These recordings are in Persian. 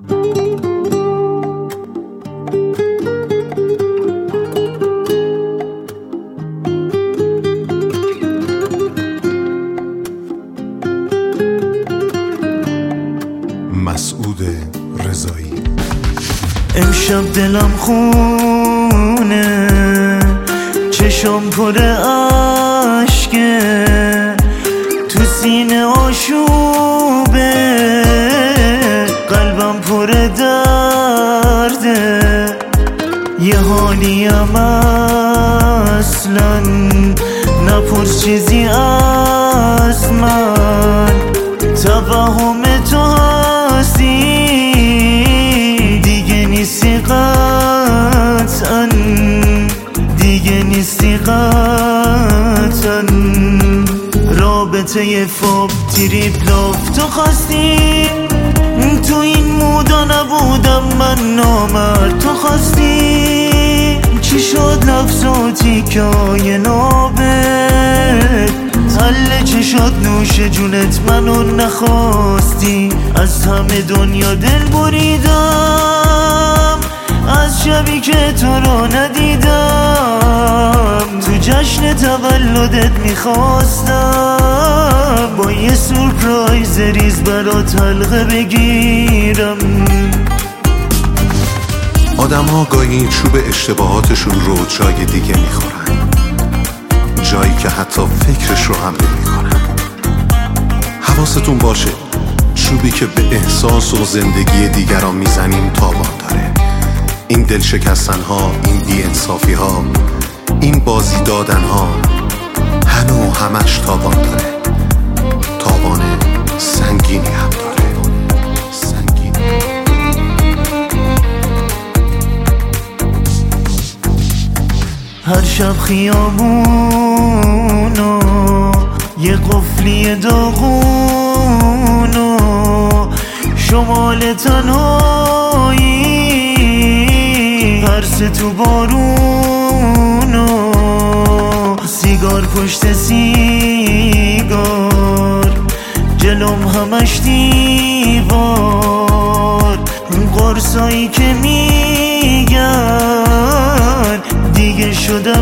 مسعود رضایی. امشب دلم خونه، چشم پر اشکه، تو سینه آشوبه، قلبم پر درده، یه حالیم اصلا نپرس چیزی از من، توهم تو هستی دیگه نیستی قطعا، دیگه نیستی قطعا. رابطه فاب تریپ لاف تو خواستی، تو این مودا نبودم من نامرد، تو خواستی چی شد لفظ و تیکای نابت، حل چه شد نوش جونت منو نخواستی. از همه دنیا دل بریدم، از شبی که تو رو ندیدم، تو جشن تولدت میخواستم با یه سورپرایز ریز برات حلقه بگیرم. آدم ها گاهی چوب اشتباهاتشون رو جای دیگه میخورن، جایی که حتی فکرش رو هم نمی‌کنن. حواستون باشه چوبی که به احساس و زندگی دیگران میزنیم تاوان داره. این دل شکستن ها، این بی انصافی ها، این بازی دادن ها، همه و همش تاوان داره. تاوان سنگینی هم داره. هر شب خیابونو یه قفلی داغونو، شمال تنهایی پرس تو بارونو، سیگار پشت سیگار جلوم همش دیوار، قرصایی که میگن دیگه شدم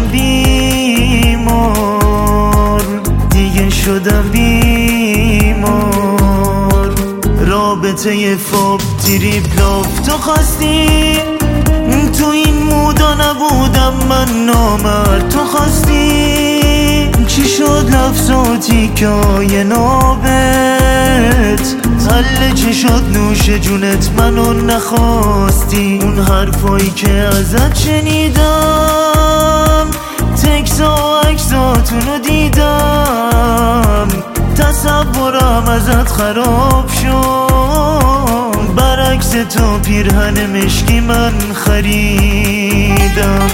بیمار، دیگه شدم بیمار. رابطه فاب تریپ لاف تو خواستی، تو این مودا نبودم من نامرد، تو خواستی چی شد لفظ و تیکای نابت، حل چه شد نوش جونت منو نخواستی. اون حرفایی که ازت شنیدم، تکس و عکساتونو دیدم، تصورم ازت خراب شد، برعکس تو پیرهن مشکی من خریدم.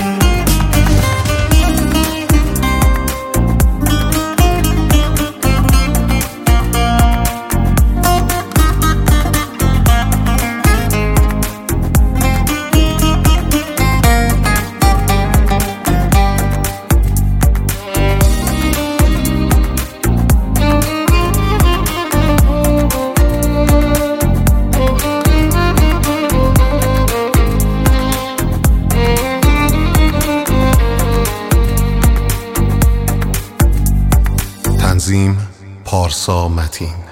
تنظیم پارسا متین.